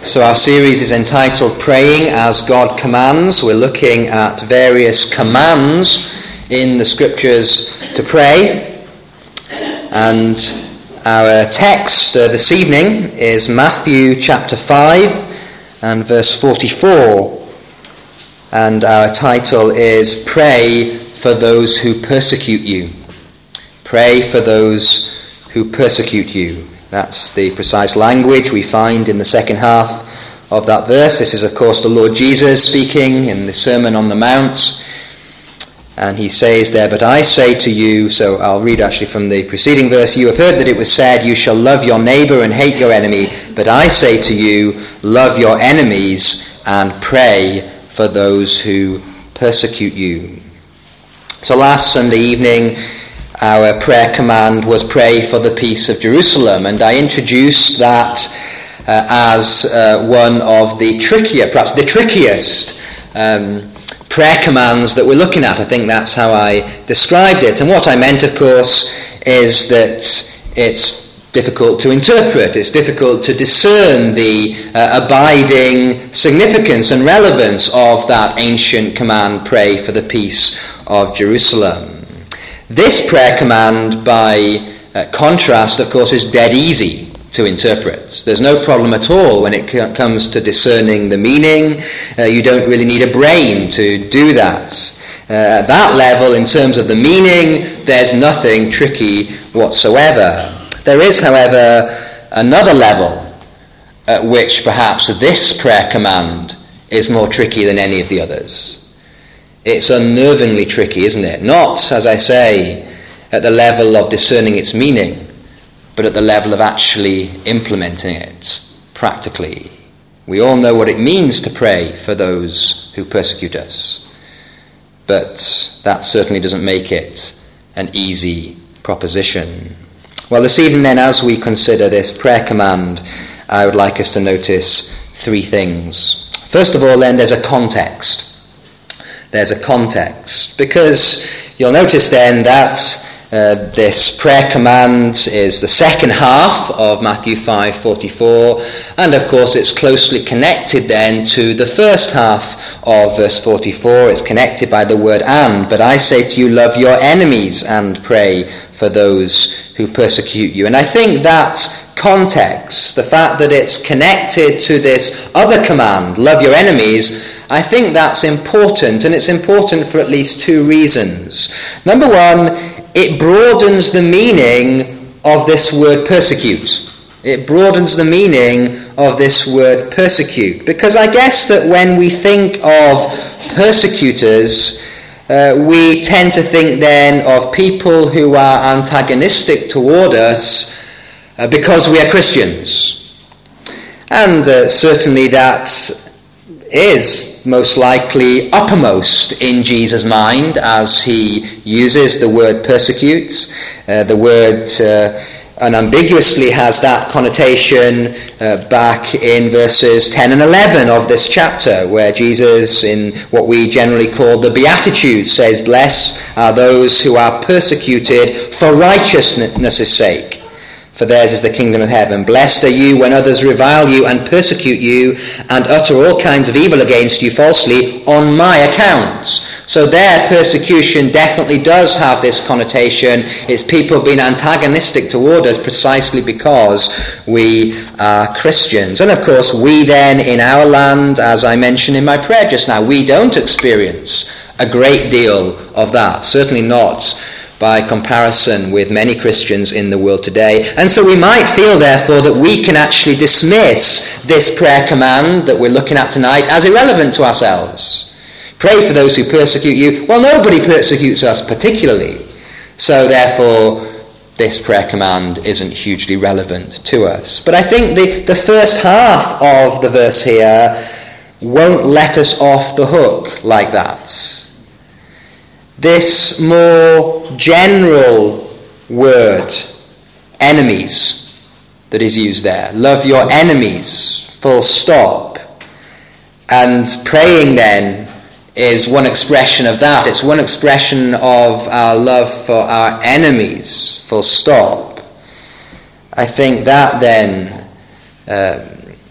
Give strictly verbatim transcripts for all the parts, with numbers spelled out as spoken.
So our series is entitled Praying as God Commands. We're looking at various commands in the scriptures to pray. And our text uh, this evening is Matthew chapter five and verse forty-four. And our title is Pray for those who persecute you. Pray for those who persecute you. That's the precise language we find in the second half of that verse. This is, of course, the Lord Jesus speaking in the Sermon on the Mount. And he says there, "But I say to you," so I'll read actually from the preceding verse, "You have heard that it was said, you shall love your neighbour and hate your enemy. But I say to you, love your enemies and pray for those who persecute you." So last Sunday evening, our prayer command was pray for the peace of Jerusalem, and I introduced that uh, as uh, one of the trickier, perhaps the trickiest um, prayer commands that we're looking at. I think that's how I described it. And what I meant, of course, is that it's difficult to interpret. It's difficult to discern the uh, abiding significance and relevance of that ancient command, pray for the peace of Jerusalem. This prayer command, by uh, contrast, of course, is dead easy to interpret. There's no problem at all when it c- comes to discerning the meaning. Uh, you don't really need a brain to do that. Uh, at that level, in terms of the meaning, there's nothing tricky whatsoever. There is, however, another level at which perhaps this prayer command is more tricky than any of the others. It's unnervingly tricky, isn't it? Not, as I say, at the level of discerning its meaning, but at the level of actually implementing it practically. We all know what it means to pray for those who persecute us, but that certainly doesn't make it an easy proposition. Well, this evening then, as we consider this prayer command, I would like us to notice three things. First of all, then, there's a context. There's a context, because you'll notice then that uh, this prayer command is the second half of Matthew five forty-four, and of course it's closely connected then to the first half of verse forty-four. It's connected by the word "and." "But I say to you, love your enemies and pray for those who persecute you." And I think that context, the fact that it's connected to this other command, love your enemies, I think that's important, and it's important for at least two reasons. Number one, it broadens the meaning of this word persecute. It broadens the meaning of this word persecute, because I guess that when we think of persecutors, uh, we tend to think then of people who are antagonistic toward us uh, because we are Christians. And uh, certainly that is most likely uppermost in Jesus' mind as he uses the word persecute. Uh, the word uh, unambiguously has that connotation uh, back in verses ten and eleven of this chapter, where Jesus, in what we generally call the Beatitudes, says, "Blessed are those who are persecuted for righteousness' sake, for theirs is the kingdom of heaven. Blessed are you when others revile you and persecute you and utter all kinds of evil against you falsely on my account." So their persecution definitely does have this connotation. It's people being antagonistic toward us precisely because we are Christians. And of course, we then in our land, as I mentioned in my prayer just now, we don't experience a great deal of that. Certainly not by comparison with many Christians in the world today. And so we might feel, therefore, that we can actually dismiss this prayer command that we're looking at tonight as irrelevant to ourselves. Pray for those who persecute you. Well, nobody persecutes us particularly. So therefore, this prayer command isn't hugely relevant to us. But I think the, the first half of the verse here won't let us off the hook like that. This more general word, enemies, that is used there. Love your enemies, full stop. And praying then is one expression of that. It's one expression of our love for our enemies, full stop. I think that then um,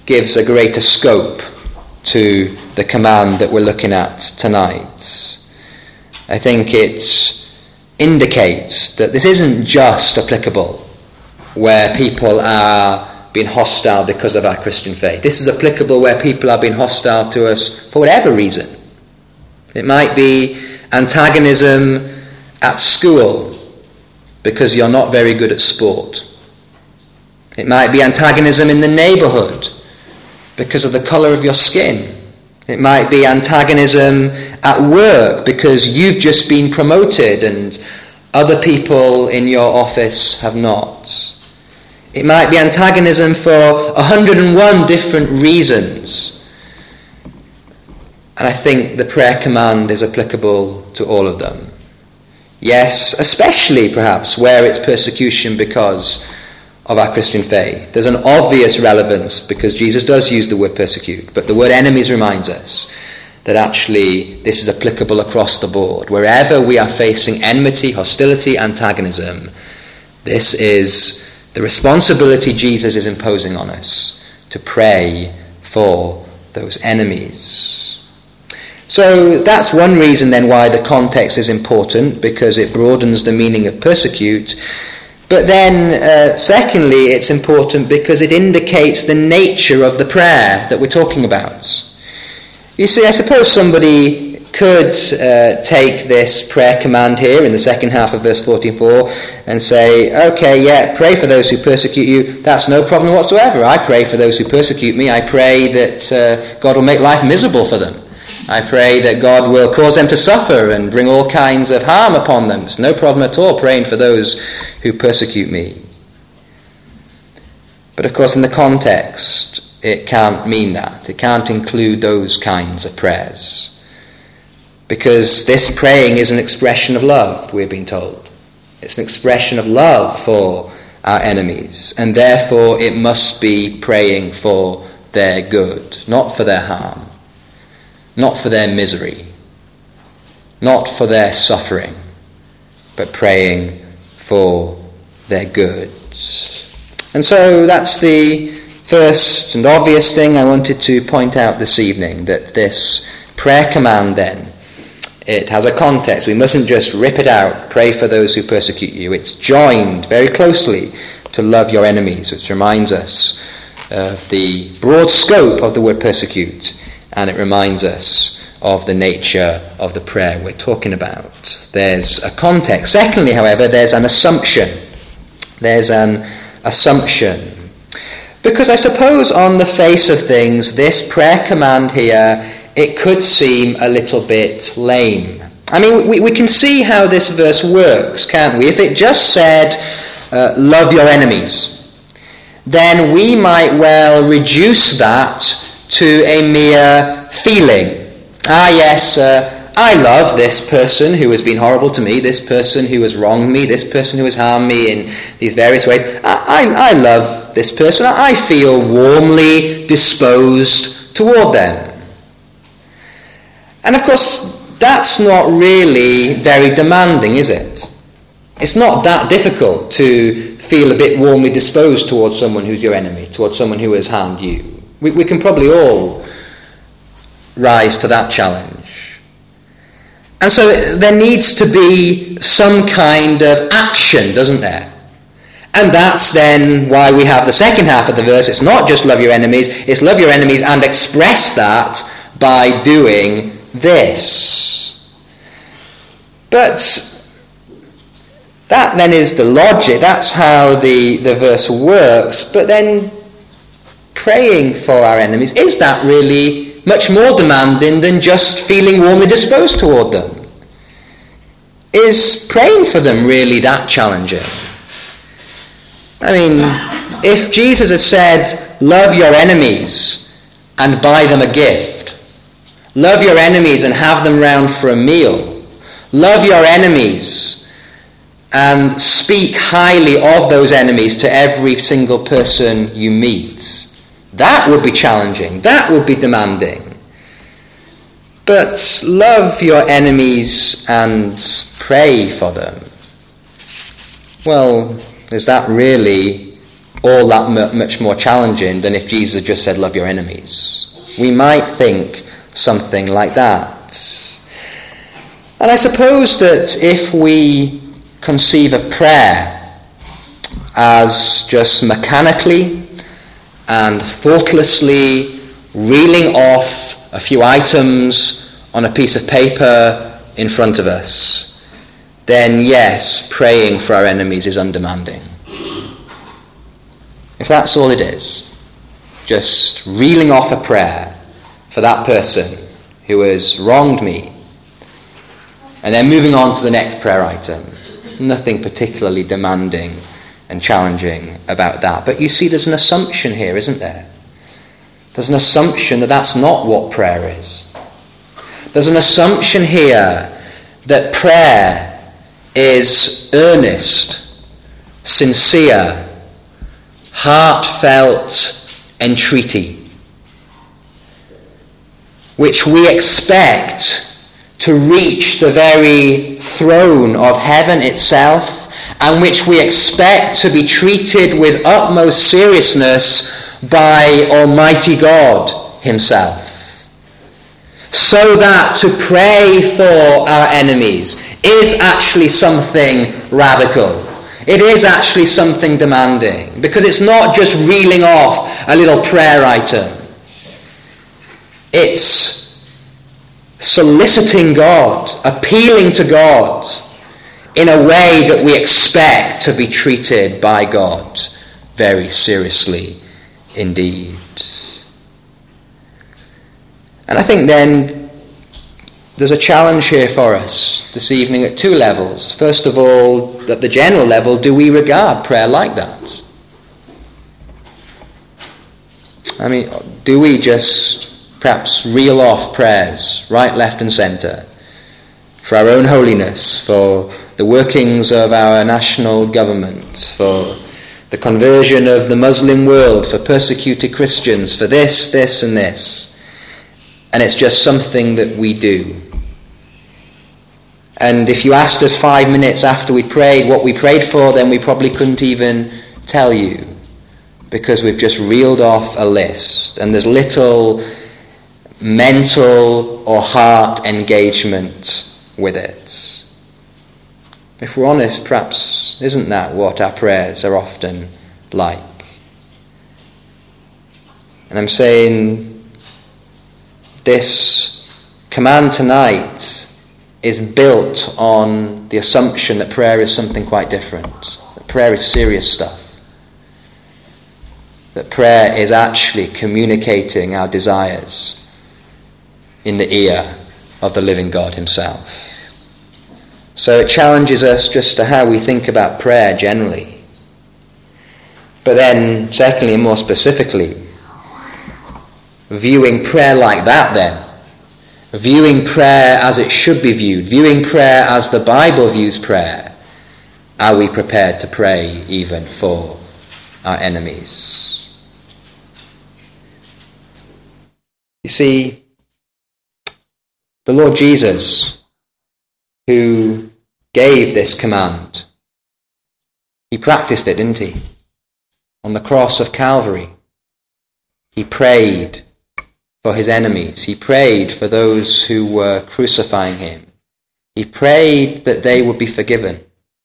gives a greater scope to the command that we're looking at tonight. I think it indicates that this isn't just applicable where people are being hostile because of our Christian faith. This is applicable where people are being hostile to us for whatever reason. It might be antagonism at school because you're not very good at sport. It might be antagonism in the neighbourhood because of the colour of your skin. It might be antagonism at work because you've just been promoted and other people in your office have not. It might be antagonism for one hundred and one different reasons. And I think the prayer command is applicable to all of them. Yes, especially perhaps where it's persecution because of our Christian faith. There's an obvious relevance because Jesus does use the word persecute, but the word enemies reminds us that actually this is applicable across the board. Wherever we are facing enmity, hostility, antagonism, this is the responsibility Jesus is imposing on us to pray for those enemies. So that's one reason then why the context is important, because it broadens the meaning of persecute. But then, uh, secondly, it's important because it indicates the nature of the prayer that we're talking about. You see, I suppose somebody could uh, take this prayer command here in the second half of verse forty-four and say, okay, yeah, pray for those who persecute you. That's no problem whatsoever. I pray for those who persecute me. I pray that uh, God will make life miserable for them. I pray that God will cause them to suffer and bring all kinds of harm upon them. It's no problem at all praying for those who persecute me. But of course in the context it can't mean that. It can't include those kinds of prayers. Because this praying is an expression of love, we're being told. It's an expression of love for our enemies. And therefore it must be praying for their good, not for their harm. Not for their misery, not for their suffering, but praying for their good. And so that's the first and obvious thing I wanted to point out this evening, that this prayer command then, it has a context. We mustn't just rip it out, pray for those who persecute you. It's joined very closely to love your enemies, which reminds us of the broad scope of the word persecute. And it reminds us of the nature of the prayer we're talking about. There's a context. Secondly, however, there's an assumption. There's an assumption. Because I suppose on the face of things, this prayer command here, it could seem a little bit lame. I mean, we, we can see how this verse works, can't we? If it just said, uh, love your enemies, then we might well reduce that to a mere feeling. Ah, yes, uh, I love this person who has been horrible to me, this person who has wronged me, this person who has harmed me in these various ways. I, I, I love this person. I feel warmly disposed toward them. And of course, that's not really very demanding, is it? It's not that difficult to feel a bit warmly disposed towards someone who's your enemy, towards someone who has harmed you. We, we can probably all rise to that challenge. And so there needs to be some kind of action, doesn't there? And that's then why we have the second half of the verse. It's not just love your enemies, it's love your enemies and express that by doing this. But that then is the logic, that's how the, the verse works. But then praying for our enemies, is that really much more demanding than just feeling warmly disposed toward them? Is praying for them really that challenging? I mean, if Jesus had said, love your enemies and buy them a gift, love your enemies and have them round for a meal, love your enemies and speak highly of those enemies to every single person you meet, that would be challenging. That would be demanding. But love your enemies and pray for them. Well, is that really all that m- much more challenging than if Jesus had just said, love your enemies. We might think something like that. And I suppose that if we conceive of prayer as just mechanically and thoughtlessly reeling off a few items on a piece of paper in front of us, then yes, praying for our enemies is undemanding. If that's all it is, just reeling off a prayer for that person who has wronged me, and then moving on to the next prayer item, nothing particularly demanding and challenging about that. But you see, there's an assumption here, isn't there? There's an assumption that that's not what prayer is. There's an assumption here that prayer is earnest, sincere, heartfelt entreaty, which we expect to reach the very throne of heaven itself, and which we expect to be treated with utmost seriousness by Almighty God Himself. So that to pray for our enemies is actually something radical. It is actually something demanding, because it's not just reeling off a little prayer item. It's soliciting God, appealing to God in a way that we expect to be treated by God very seriously indeed. And I think then there's a challenge here for us this evening at two levels. First of all, at the general level, do we regard prayer like that? I mean, do we just perhaps reel off prayers right, left and centre for our own holiness, for the workings of our national government, for the conversion of the Muslim world, for persecuted Christians, for this, this and this, and it's just something that we do? And if you asked us five minutes after we prayed what we prayed for, then we probably couldn't even tell you, because we've just reeled off a list, and there's little mental or heart engagement with it. If we're honest, perhaps isn't that what our prayers are often like? And I'm saying this command tonight is built on the assumption that prayer is something quite different. That prayer is serious stuff. That prayer is actually communicating our desires in the ear of the living God Himself. So it challenges us just to how we think about prayer generally. But then, secondly, and more specifically, viewing prayer like that then, viewing prayer as it should be viewed, viewing prayer as the Bible views prayer, are we prepared to pray even for our enemies? You see, the Lord Jesus, who gave this command, He practiced it, didn't He? On the cross of Calvary, He prayed for His enemies. He prayed for those who were crucifying Him. He prayed that they would be forgiven.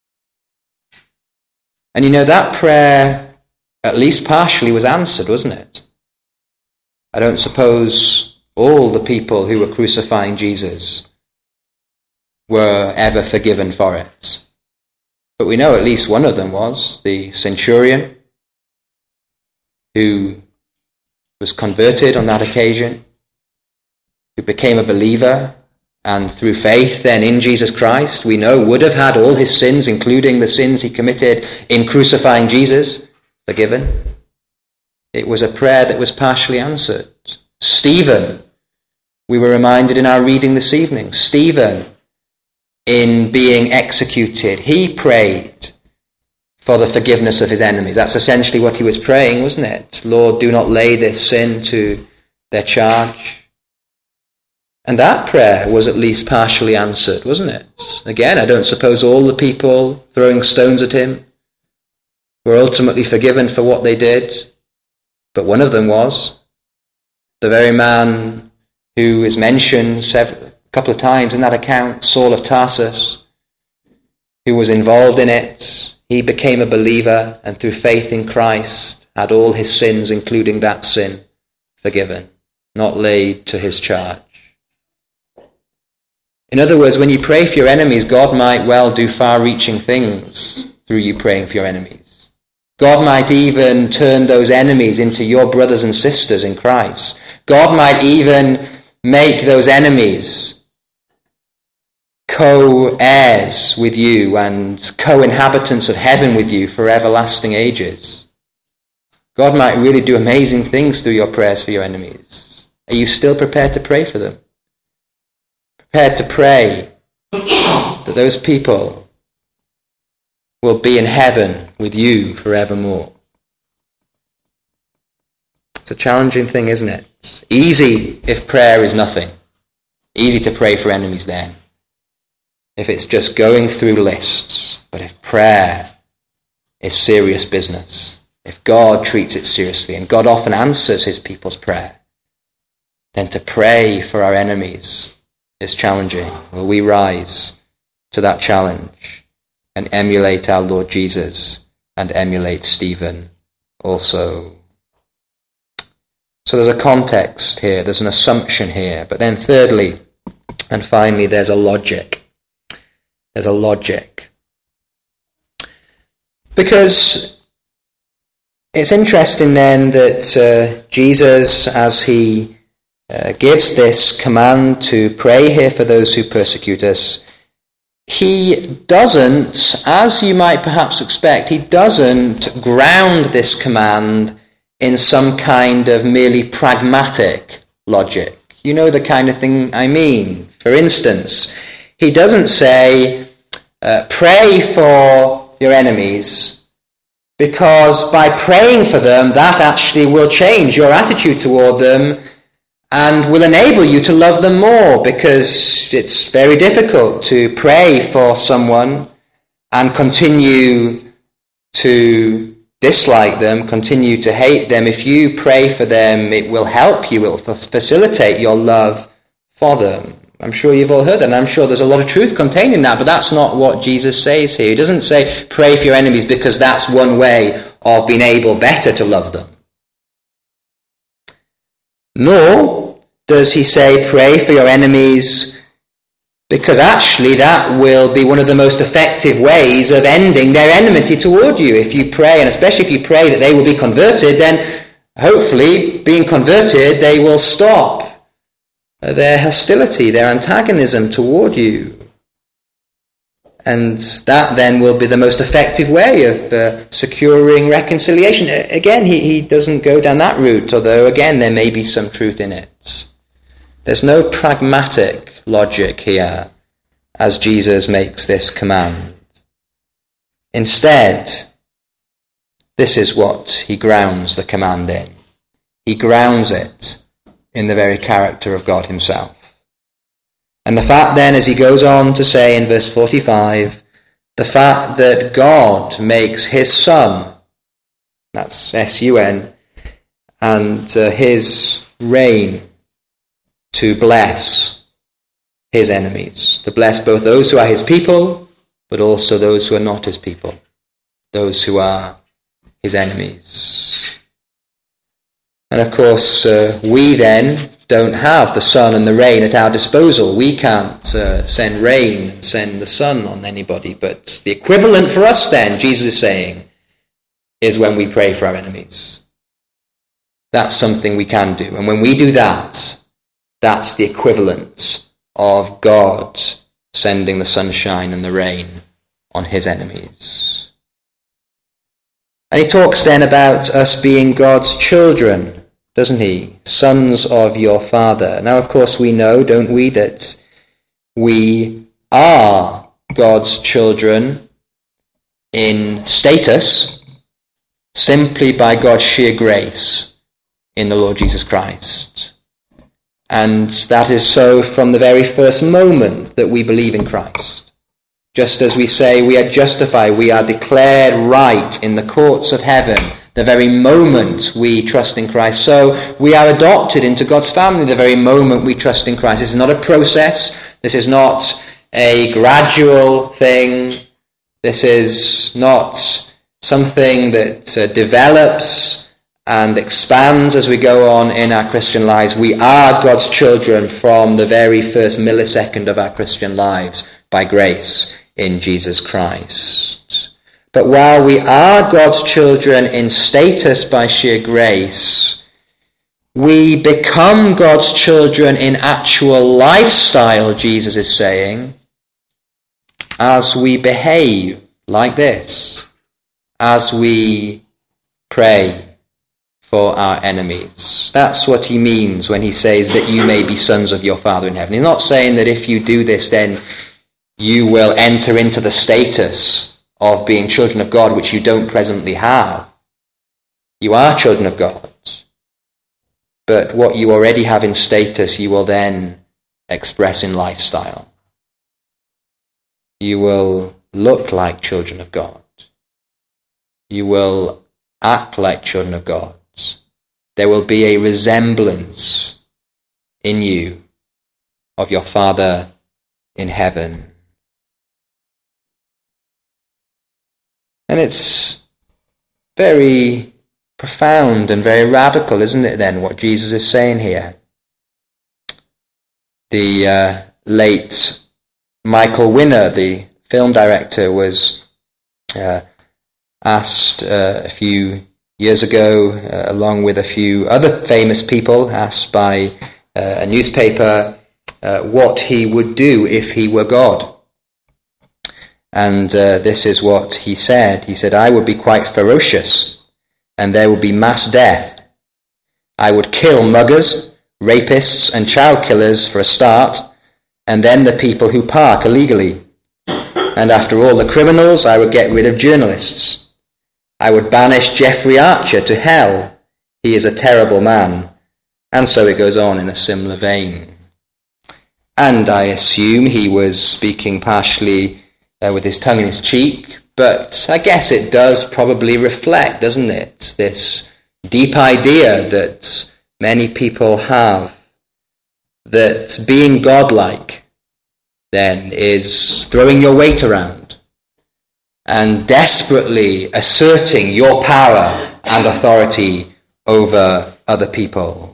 And you know, that prayer, at least partially, was answered, wasn't it? I don't suppose all the people who were crucifying Jesus were ever forgiven for it. But we know at least one of them was, the centurion, who was converted on that occasion, who became a believer, and through faith then in Jesus Christ, we know would have had all his sins, including the sins he committed in crucifying Jesus, forgiven. It was a prayer that was partially answered. Stephen, we were reminded in our reading this evening, Stephen, in being executed, he prayed for the forgiveness of his enemies. That's essentially what he was praying, wasn't it? Lord, do not lay this sin to their charge. And that prayer was at least partially answered, wasn't it? Again, I don't suppose all the people throwing stones at him were ultimately forgiven for what they did, but one of them was. The very man who is mentioned several, a couple of times in that account, Saul of Tarsus, who was involved in it, he became a believer and through faith in Christ had all his sins, including that sin, forgiven, not laid to his charge. In other words, when you pray for your enemies, God might well do far-reaching things through you praying for your enemies. God might even turn those enemies into your brothers and sisters in Christ. God might even make those enemies co-heirs with you and co-inhabitants of heaven with you for everlasting ages. God might really do amazing things through your prayers for your enemies. Are you still prepared to pray for them? Prepared to pray that those people will be in heaven with you forevermore? It's a challenging thing, isn't it? It's easy if prayer is nothing. Easy to pray for enemies then, if it's just going through lists. But if prayer is serious business, if God treats it seriously, and God often answers his people's prayer, then to pray for our enemies is challenging. Will we rise to that challenge and emulate our Lord Jesus and emulate Stephen also? So there's a context here, there's an assumption here, but then thirdly and finally there's a logic. There's a logic. Because it's interesting then that uh, Jesus, as he Uh, gives this command to pray here for those who persecute us, he doesn't, as you might perhaps expect, he doesn't ground this command in some kind of merely pragmatic logic. You know the kind of thing I mean. For instance, he doesn't say, uh, pray for your enemies, because by praying for them, that actually will change your attitude toward them and will enable you to love them more, because it's very difficult to pray for someone and continue to dislike them, continue to hate them. If you pray for them, it will help you, it will facilitate your love for them. I'm sure you've all heard that, and I'm sure there's a lot of truth contained in that, but that's not what Jesus says here. He doesn't say pray for your enemies because that's one way of being able better to love them. Nor does he say pray for your enemies because actually that will be one of the most effective ways of ending their enmity toward you. If you pray, and especially if you pray that they will be converted, then hopefully being converted they will stop their hostility, their antagonism toward you. And that then will be the most effective way of uh, securing reconciliation. Again, he, he doesn't go down that route, although again there may be some truth in it. There's no pragmatic logic here as Jesus makes this command. Instead, this is what he grounds the command in. He grounds it in the very character of God himself. And the fact then, as he goes on to say in verse forty-five, the fact that God makes his Son, that's S U N, and uh, his reign to bless his enemies, to bless both those who are his people, but also those who are not his people, those who are his enemies. And of course, uh, we then don't have the sun and the rain at our disposal. We can't uh, send rain and send the sun on anybody. But the equivalent for us then, Jesus is saying, is when we pray for our enemies. That's something we can do. And when we do that, that's the equivalent of God sending the sunshine and the rain on his enemies. And he talks then about us being God's children, doesn't he? Sons of your Father. Now, of course, we know, don't we, that we are God's children in status simply by God's sheer grace in the Lord Jesus Christ. And that is so from the very first moment that we believe in Christ. Just as we say we are justified, we are declared right in the courts of heaven the very moment we trust in Christ, so we are adopted into God's family the very moment we trust in Christ. This is not a process. This is not a gradual thing. This is not something that uh, develops and expands as we go on in our Christian lives. We are God's children from the very first millisecond of our Christian lives by grace in Jesus Christ. But while we are God's children in status by sheer grace, we become God's children in actual lifestyle, Jesus is saying, as we behave like this, as we pray for our enemies. That's what he means when he says that you may be sons of your Father in heaven. He's not saying that if you do this, then you will enter into the status of being children of God, which you don't presently have. You are children of God. But what you already have in status, you will then express in lifestyle. You will look like children of God. You will act like children of God. There will be a resemblance in you of your Father in heaven. And it's very profound and very radical, isn't it then, what Jesus is saying here? The uh, late Michael Winner, the film director, was uh, asked uh, a few years ago, uh, along with a few other famous people, asked by uh, a newspaper uh, what he would do if he were God. And uh, this is what he said. He said, "I would be quite ferocious, and there would be mass death. I would kill muggers, rapists, and child killers for a start, and then the people who park illegally. And after all the criminals, I would get rid of journalists. I would banish Jeffrey Archer to hell. He is a terrible man." And so it goes on in a similar vein. And I assume he was speaking partially uh, with his tongue in his cheek, but I guess it does probably reflect, doesn't it, this deep idea that many people have, that being godlike then is throwing your weight around and desperately asserting your power and authority over other people.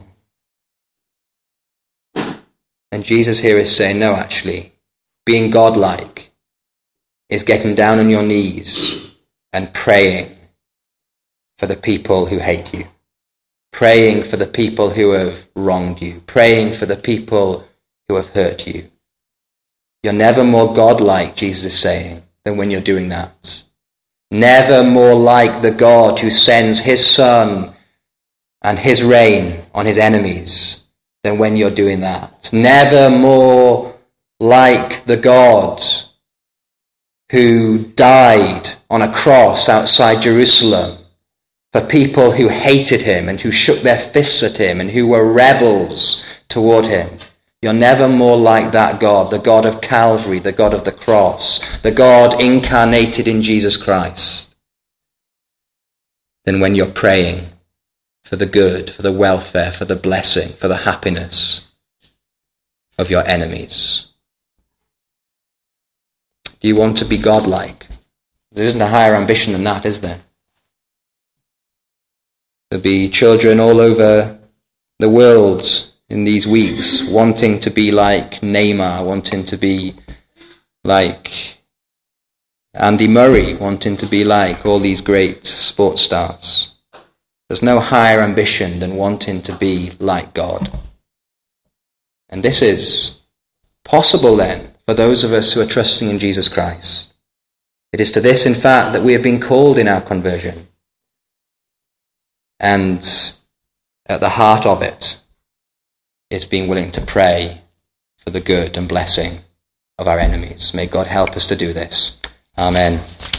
And Jesus here is saying, no, actually, being godlike is getting down on your knees and praying for the people who hate you, praying for the people who have wronged you, praying for the people who have hurt you. You're never more godlike, Jesus is saying, than when you're doing that. Never more like the God who sends his Son and his reign on his enemies than when you're doing that. Never more like the God who died on a cross outside Jerusalem for people who hated him and who shook their fists at him and who were rebels toward him. You're never more like that God, the God of Calvary, the God of the cross, the God incarnated in Jesus Christ, than when you're praying for the good, for the welfare, for the blessing, for the happiness of your enemies. Do you want to be godlike? There isn't a higher ambition than that, is there? There'll be children all over the world in these weeks wanting to be like Neymar, wanting to be like Andy Murray, wanting to be like all these great sports stars. There's no higher ambition than wanting to be like God. And this is possible then for those of us who are trusting in Jesus Christ. It is to this, in fact, that we have been called in our conversion. And at the heart of it is being willing to pray for the good and blessing of our enemies. May God help us to do this. Amen.